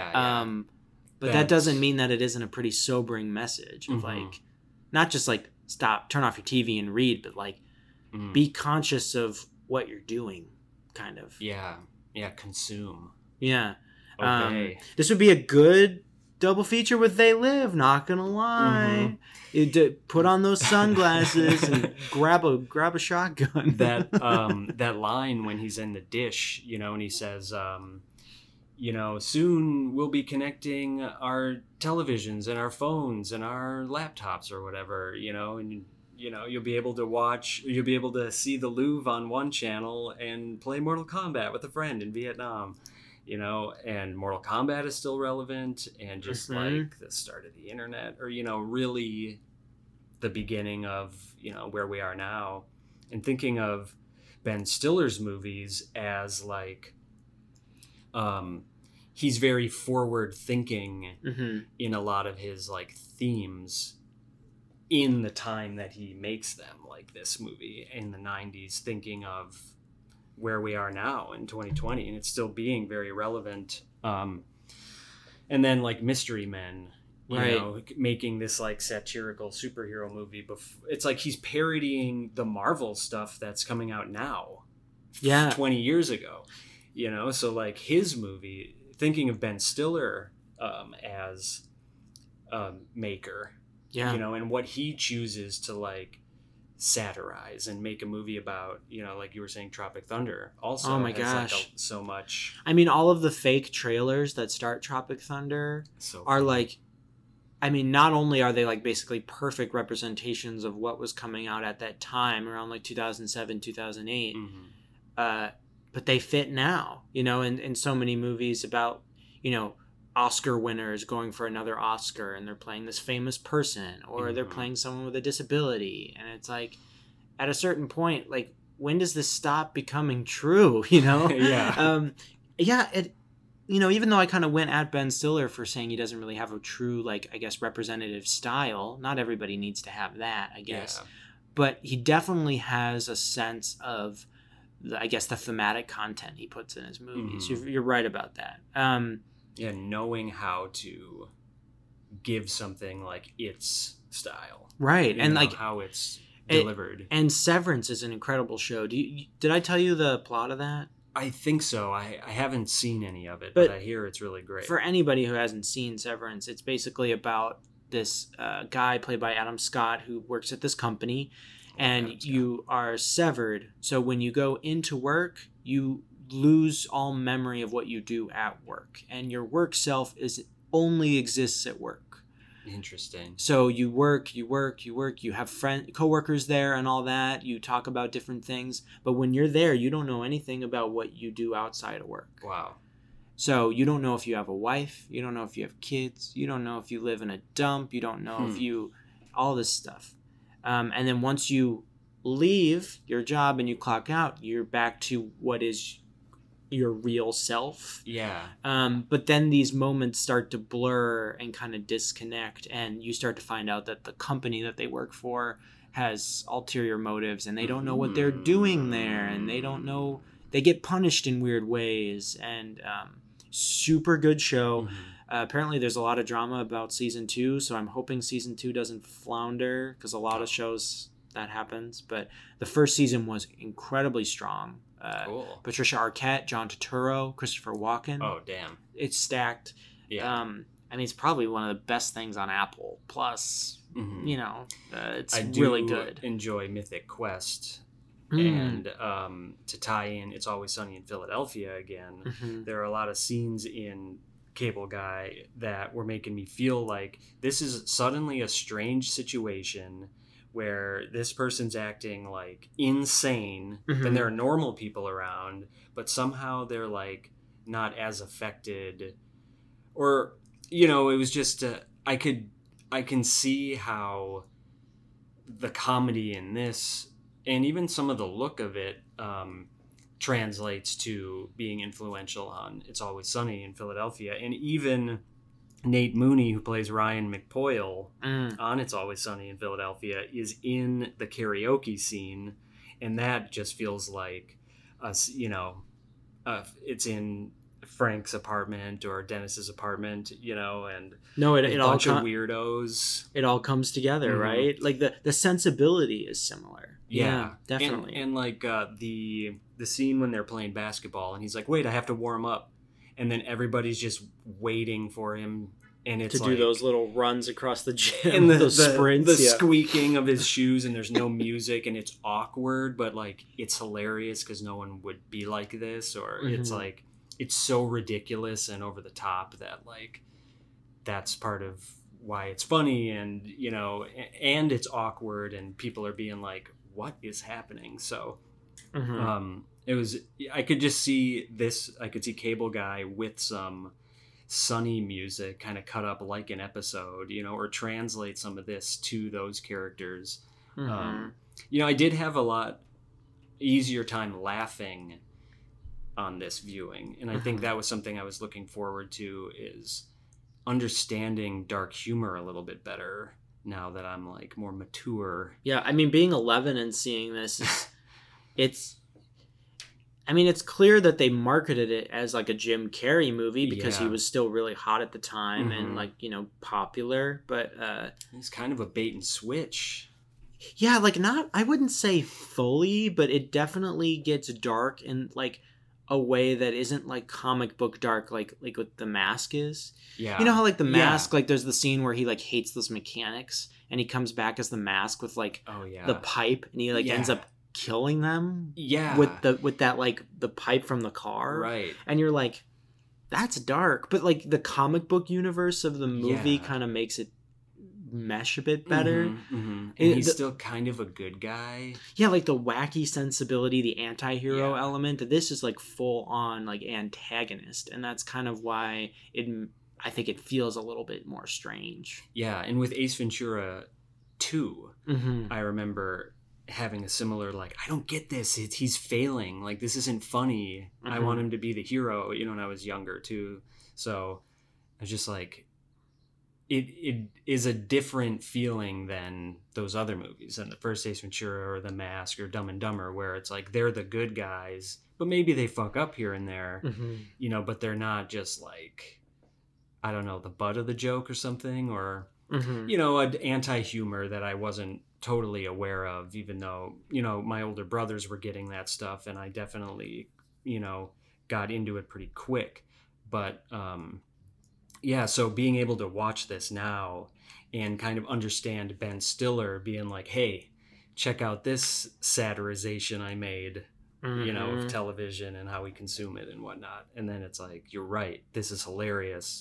But that doesn't mean that it isn't a pretty sobering message of like, not just like turn off your TV and read, but like be conscious of what you're doing, kind of. Consume. This would be a good double feature with They Live, not gonna lie. Put on those sunglasses and grab a shotgun. That line when he's in the dish, you know, and he says, you know, soon we'll be connecting our televisions and our phones and our laptops or whatever, you know, and you know, you'll be able to see the Louvre on one channel and play Mortal Kombat with a friend in Vietnam, you know, and Mortal Kombat is still relevant, and just like the start of the internet, or, you know, really the beginning of, you know, where we are now. And thinking of Ben Stiller's movies as like, he's very forward thinking in a lot of his like themes, in the time that he makes them, like this movie in the 90s, thinking of where we are now in 2020, and it's still being very relevant. And then like Mystery Men, you know, making this like satirical superhero movie. It's like he's parodying the Marvel stuff that's coming out now. 20 years ago, you know? So like his movie, thinking of Ben Stiller as maker, you know, and what he chooses to like satirize and make a movie about, you know, like you were saying, Tropic Thunder also. Oh my gosh, like so much. I mean, all of the fake trailers that start Tropic Thunder are like, I mean, not only are they like basically perfect representations of what was coming out at that time around like 2007, 2008, but they fit now, you know, in so many movies about, you know, Oscar winners going for another Oscar and they're playing this famous person, or they're playing someone with a disability. And it's like, at a certain point, like, when does this stop becoming true? You know? It, you know, even though I kind of went at Ben Stiller for saying he doesn't really have a true, like, I guess, representative style. Not everybody needs to have that, I guess. Yeah. But he definitely has a sense of, I guess, the thematic content he puts in his movies. You're right about that. Yeah, knowing how to give something like its style, right? You and know, like how it's delivered. And Severance is an incredible show. Did I tell you the plot of that? I think so. I haven't seen any of it, but I hear it's really great. For anybody who hasn't seen Severance, it's basically about this guy played by Adam Scott who works at this company, and you are severed. So when you go into work, you lose all memory of what you do at work, and your work self only exists at work. Interesting. So you work, you have coworkers there and all that, you talk about different things, but when you're there, you don't know anything about what you do outside of work. Wow. So you don't know if you have a wife, you don't know if you have kids, you don't know if you live in a dump, you don't know if you, all this stuff. And then once you leave your job and you clock out, you're back to what is your real self. Yeah. But then these moments start to blur and kind of disconnect, and you start to find out that the company that they work for has ulterior motives, and they don't know what they're doing there, and they don't know, they get punished in weird ways. And super good show. Apparently there's a lot of drama about season 2, so I'm hoping season 2 doesn't flounder, because a lot of shows that happens. But the first season was incredibly strong. Cool. Patricia Arquette, John Turturro, Christopher Walken. Oh, damn. It's stacked. Yeah. I mean, it's probably one of the best things on Apple Plus. You know, it's really good. I enjoy Mythic Quest. And to tie in It's Always Sunny in Philadelphia again, there are a lot of scenes in Cable Guy that were making me feel like this is suddenly a strange situation where this person's acting like insane, then there are normal people around, but somehow they're like not as affected, or, you know, it was just I can see how the comedy in this, and even some of the look of it, translates to being influential on It's Always Sunny in Philadelphia. And even Nate Mooney, who plays Ryan McPoyle on It's Always Sunny in Philadelphia, is in the karaoke scene, and that just feels like us, you know, it's in Frank's apartment or Dennis's apartment, you know, and it all bunch of weirdos. It all comes together, right? Like the sensibility is similar. Yeah, definitely. And like the scene when they're playing basketball, and he's like, "Wait, I have to warm up," and then everybody's just waiting for him, and it's to do those little runs across the gym, and those sprints, the squeaking of his shoes, and there's no music, and it's awkward, but like it's hilarious because no one would be like this, or it's like it's so ridiculous and over the top that like that's part of why it's funny, and you know, and it's awkward, and people are being like, what is happening? So it was, I could just see this, I could see Cable Guy with some Sunny music kind of cut up like an episode, you know, or translate some of this to those characters. You know, I did have a lot easier time laughing on this viewing, and I think that was something I was looking forward to, is understanding dark humor a little bit better now that I'm like more mature. Yeah, I mean, being 11 and seeing this it's clear that they marketed it as like a Jim Carrey movie because he was still really hot at the time and like, popular, but it's kind of a bait and switch. Yeah, like I wouldn't say fully, but it definitely gets dark in like a way that isn't like comic book dark like what The Mask is. Yeah. You know how like The Mask, like there's the scene where he like hates those mechanics and he comes back as the Mask with like the pipe and he like ends up killing them with that like the pipe from the car. Right. And you're like, that's dark. But like the comic book universe of the movie kind of makes it mesh a bit better. And he's still kind of a good guy. Yeah, like the wacky sensibility, the anti-hero element. This is like full on like antagonist, and that's kind of why I think it feels a little bit more strange. Yeah, and with Ace Ventura 2, I remember having a similar like, I don't get this. He's failing. Like, this isn't funny. I want him to be the hero, when I was younger too. So I was just like, it is a different feeling than those other movies, than the first Ace Ventura or The Mask or Dumb and Dumber, where it's like they're the good guys, but maybe they fuck up here and there, but they're not just like, I don't know, the butt of the joke or something, or, an anti-humor that I wasn't totally aware of, even though, my older brothers were getting that stuff, and I definitely, got into it pretty quick. But, so being able to watch this now and kind of understand Ben Stiller being like, hey, check out this satirization I made, of television and how we consume it and whatnot. And then it's like, you're right, this is hilarious.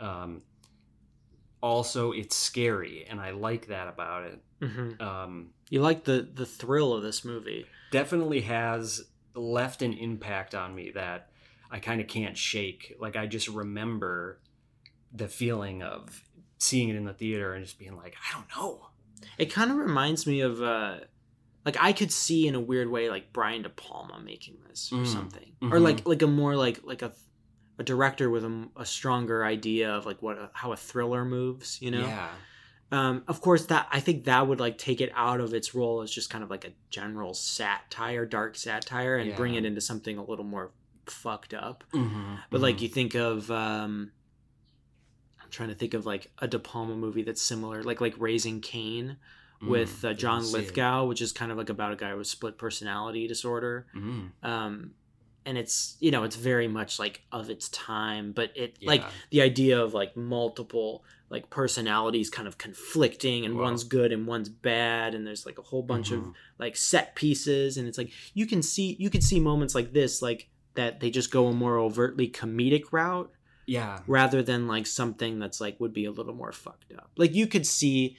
Also, it's scary, and I like that about it. You like the thrill of this movie. Definitely has left an impact on me that I kind of can't shake. Like, I just remember the feeling of seeing it in the theater and just being like, I don't know. It kind of reminds me of like I could see in a weird way like Brian De Palma making this or something, or like a more like a director with a stronger idea of like how a thriller moves, Yeah. Of course, that I think that would like take it out of its role as just kind of like a general satire, dark satire, and bring it into something a little more fucked up. But like you think of I'm trying to think of like a De Palma movie that's similar, like Raising Cain with John Lithgow, which is kind of like about a guy with split personality disorder. And it's, it's very much like of its time, but like the idea of like multiple like personalities kind of conflicting, and one's good and one's bad, and there's like a whole bunch of like set pieces, and it's like you could see moments like this, like that they just go a more overtly comedic route. Yeah. Rather than like something that's like would be a little more fucked up. Like you could see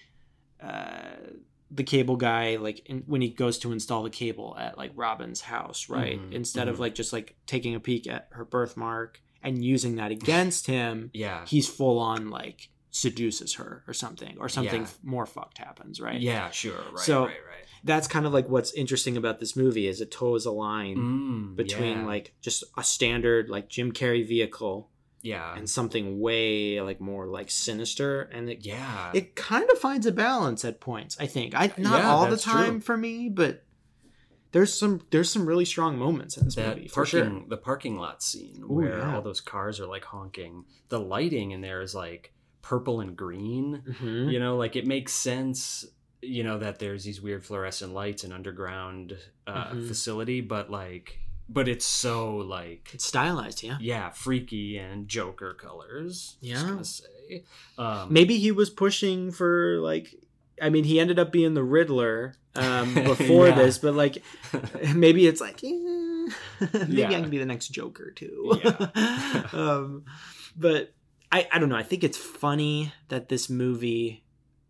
the cable guy like when he goes to install the cable at like Robin's house, right? Instead of like just like taking a peek at her birthmark and using that against him, he's full on like seduces her or something more fucked happens, right? Yeah, sure. Right. So right. That's kind of like what's interesting about this movie is it toes a line between like just a standard like Jim Carrey vehicle. Yeah. And something way like more like sinister, and it kind of finds a balance at points, I think. Not all the time true. For me, but there's some really strong moments in this movie. For sure. The parking lot scene where all those cars are like honking. The lighting in there is like purple and green. Like it makes sense, that there's these weird fluorescent lights in underground facility, but it's so like it's stylized, freaky and Joker colors. Yeah, I was gonna say. Maybe he was pushing for like, I mean, he ended up being the Riddler before this, but like maybe it's like maybe I can be the next Joker too. But I don't know. I think it's funny that this movie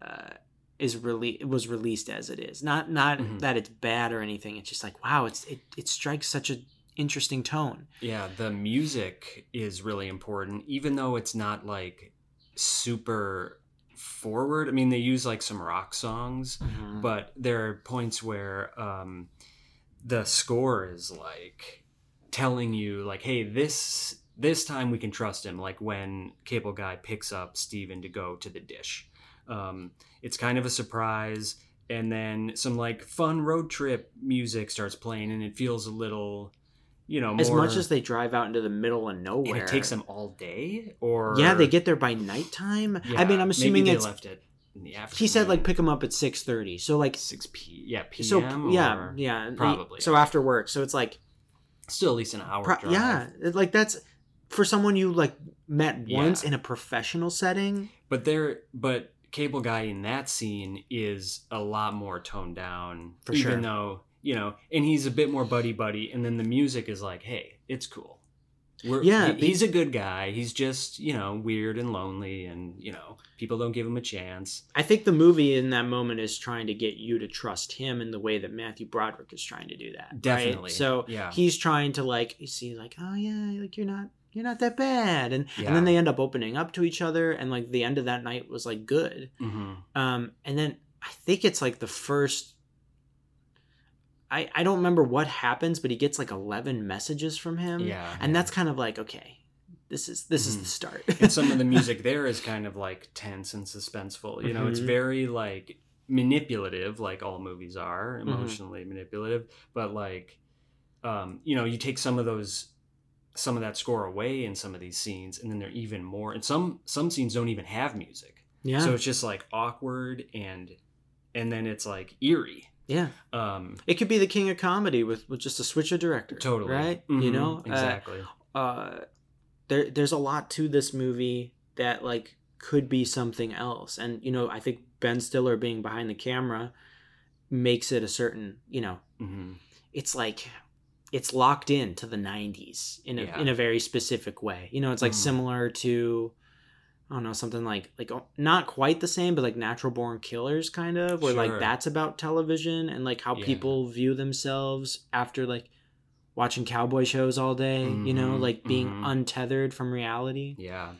was released as it is. Not that it's bad or anything. It's just like, wow, it strikes such an interesting tone. Yeah, the music is really important, even though it's not like super forward. I mean, they use like some rock songs, but there are points where the score is like telling you like, hey, this time we can trust him. Like when Cable Guy picks up Steven to go to the dish. It's kind of a surprise. And then some like fun road trip music starts playing, and it feels a little, more... As much as they drive out into the middle of nowhere. And it takes them all day? Or... Yeah, they get there by nighttime. Yeah, I mean, I'm assuming maybe they left it in the afternoon. He said like pick them up at 6:30. So like 6 p.m. So yeah, probably. So after work. So it's like still at least an hour drive. Yeah, like that's for someone you like met once in a professional setting. But Cable Guy in that scene is a lot more toned down, for sure. Even though, and he's a bit more buddy, and then the music is like, hey, it's cool. He's a good guy. He's just, weird and lonely, and, people don't give him a chance. I think the movie in that moment is trying to get you to trust him in the way that Matthew Broderick is trying to do that. Definitely. Right? So he's trying to like, see like, oh yeah, like you're not that bad. And then they end up opening up to each other. And like the end of that night was like good. Mm-hmm. And then I think it's like the first, I don't remember what happens, but he gets like 11 messages from him. Yeah. And that's kind of like, okay, this is the start. And some of the music there is kind of like tense and suspenseful. It's very like manipulative, like all movies are, emotionally manipulative. But like, you take some of that score away in some of these scenes, and then they're even more. And some scenes don't even have music. Yeah. So it's just like awkward and then it's like eerie. Yeah. It could be the king of comedy with just a switch of director. Totally. Right? Mm-hmm. Exactly. There's a lot to this movie that like could be something else. And, I think Ben Stiller being behind the camera makes it a certain, it's like it's locked into the 90s in a very specific way. It's like similar to, I don't know, something like not quite the same, but like Natural Born Killers kind of, where like that's about television and like how people view themselves after like watching cowboy shows all day, like being untethered from reality. Yeah.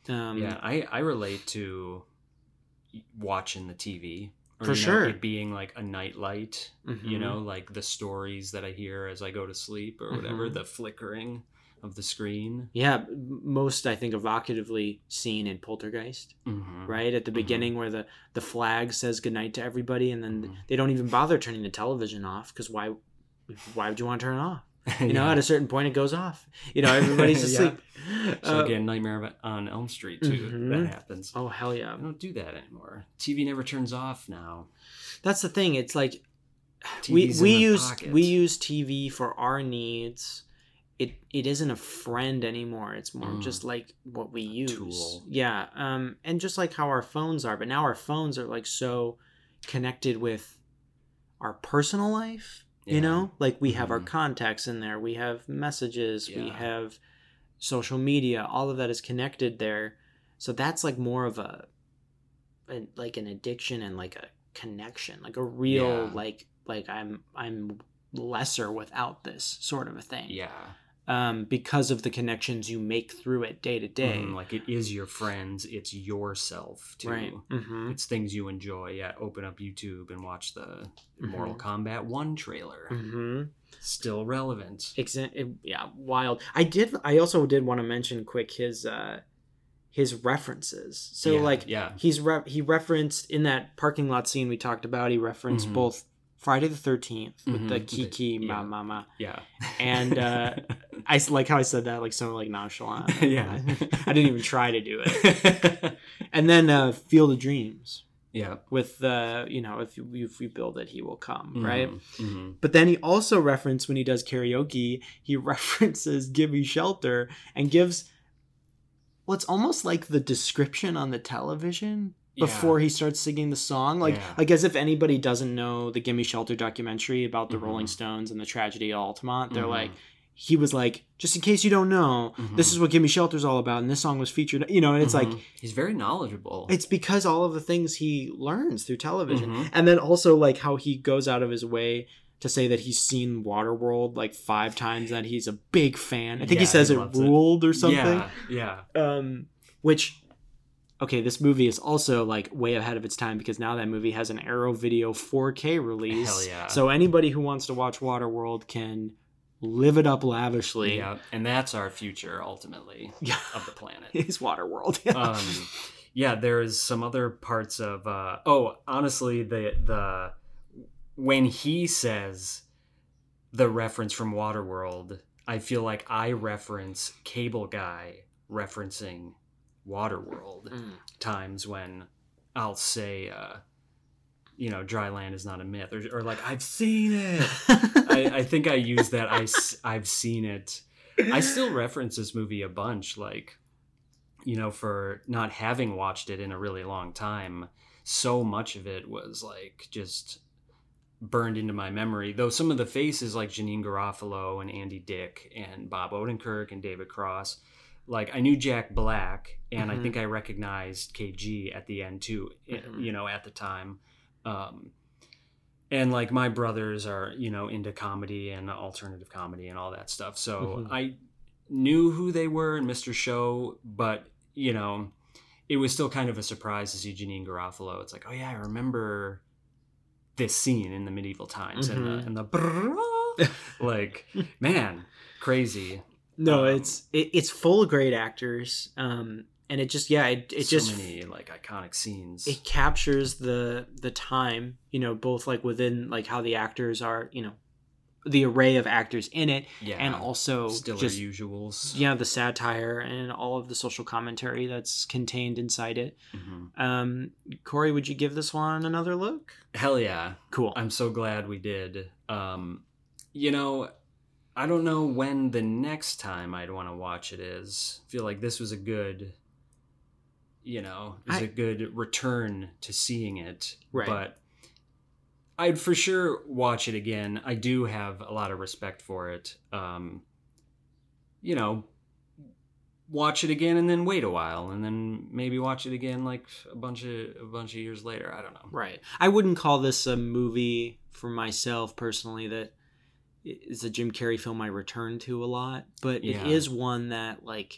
I relate to watching the TV. Or, for sure. It being like a nightlight, like the stories that I hear as I go to sleep or whatever, the flickering of the screen. Yeah, most I think evocatively seen in Poltergeist, right at the beginning where the flag says goodnight to everybody, and then they don't even bother turning the television off because why would you want to turn it off? At a certain point it goes off. Everybody's asleep. So again, Nightmare on Elm Street too. That happens. Oh hell yeah! I don't do that anymore. TV never turns off now. That's the thing. It's like we use TV for our needs. It isn't a friend anymore. It's more just like what we use. Tool. Yeah. And just like how our phones are, but now our phones are like so connected with our personal life. Like we have our contacts in there, we have messages, we have social media, all of that is connected there. So that's like more of like an addiction and like a connection, like a real like I'm lesser without this sort of a thing. Because of the connections you make through it day to day. Like it is your friends, it's yourself too. Right. It's things you enjoy. Yeah, open up YouTube and watch the Mortal Kombat 1 trailer. Still relevant. Wild. I also did want to mention quick his references. So he referenced in that parking lot scene we talked about, he referenced both Friday the 13th with the Kiki Mama. Yeah. And I like how I said that like so like nonchalant. Yeah. I didn't even try to do it. And then Field of Dreams. Yeah. With if we build it, he will come, right? But then he also referenced when he does karaoke, he references Gimme Shelter and gives what's almost like the description on the television before he starts singing the song. Like as if anybody doesn't know the Gimme Shelter documentary about the Rolling Stones and the tragedy of Altamont. They're like, he was like, just in case you don't know, this is what Gimme Shelter's all about. And this song was featured, and it's like, he's very knowledgeable. It's because all of the things he learns through television. And then also like how he goes out of his way to say that he's seen Waterworld like 5 times, that he's a big fan. I think he says it ruled or something. Which, okay, this movie is also like way ahead of its time because now that movie has an Arrow Video 4K release. Hell yeah. So anybody who wants to watch Waterworld can live it up lavishly. Yeah, and that's our future ultimately of the planet. It's Waterworld. yeah, there's some other parts of honestly, the when he says the reference from Waterworld, I feel like I reference Cable Guy referencing Waterworld times when I'll say dry land is not a myth, or like I've seen it. I think I use that I've seen it. I still reference this movie a bunch, like, for not having watched it in a really long time. So much of it was like just burned into my memory, though some of the faces like Janeane Garofalo and Andy Dick and Bob Odenkirk and David Cross, like I knew Jack Black, and I think I recognized KG at the end too, at the time. And like my brothers are, into comedy and alternative comedy and all that stuff. So I knew who they were in Mr. Show, but, it was still kind of a surprise to see Janeane Garofalo. It's like, oh yeah, I remember this scene in the medieval times and the like, man, crazy. No, it's full of great actors. And it just, it so just many like iconic scenes. It captures the time, both like within like how the actors are, the array of actors in it, and also Stiller just usuals. Yeah, the satire and all of the social commentary that's contained inside it. Corey, would you give this one another look? Hell yeah. Cool. I'm so glad we did. I don't know when the next time I'd want to watch it is. I feel like this was a good, a good return to seeing it. Right. But I'd for sure watch it again. I do have a lot of respect for it. Watch it again and then wait a while and then maybe watch it again like a bunch of years later. I don't know. Right. I wouldn't call this a movie for myself personally that is a Jim Carrey film I return to a lot, but it is one that like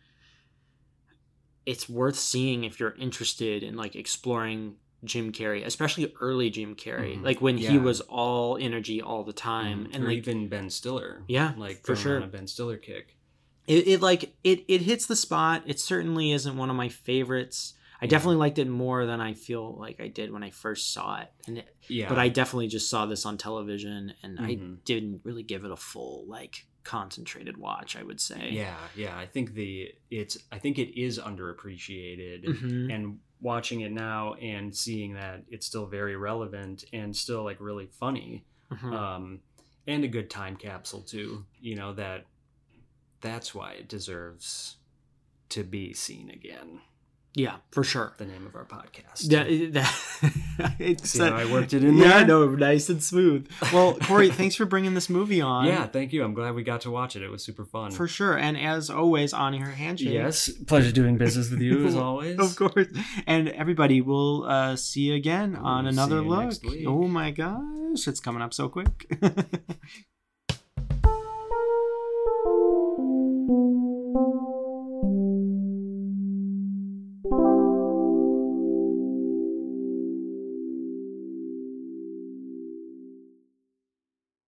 it's worth seeing if you're interested in like exploring Jim Carrey, especially early Jim Carrey, like when he was all energy all the time, and or like even Ben Stiller, like for sure, on a Ben Stiller kick. It hits the spot. It certainly isn't one of my favorites. I definitely liked it more than I feel like I did when I first saw it. But I definitely just saw this on television, and I didn't really give it a full like concentrated watch, I would say. Yeah. I think it is underappreciated, and watching it now and seeing that it's still very relevant and still like really funny, and a good time capsule too. That's why it deserves to be seen again. Yeah, for sure. The name of our podcast. See how I worked it in there? Yeah, no, nice and smooth. Well, Corey, thanks for bringing this movie on. Yeah, thank you. I'm glad we got to watch it. It was super fun. For sure. And as always, on your handshake. Yes, pleasure doing business with you as always. Of course. And everybody, we'll see you again on another look. Oh my gosh, it's coming up so quick.